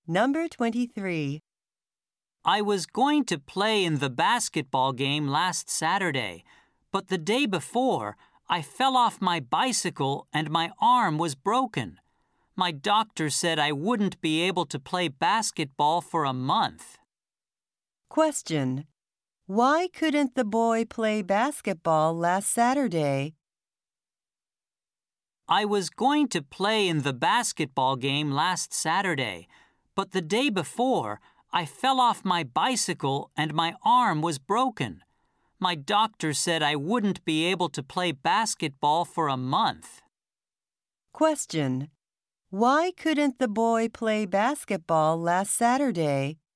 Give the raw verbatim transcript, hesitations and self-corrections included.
Number twenty-three. I was going to play in the basketball game last Saturday, but the day before, I fell off my bicycle and my arm was broken. My doctor said I wouldn't be able to play basketball for a month. Question. Why couldn't the boy play basketball last Saturday? I was going to play in the basketball game last Saturday, but the day before, I fell off my bicycle and my arm was broken. My doctor said I wouldn't be able to play basketball for a month. Question. Why couldn't the boy play basketball last Saturday?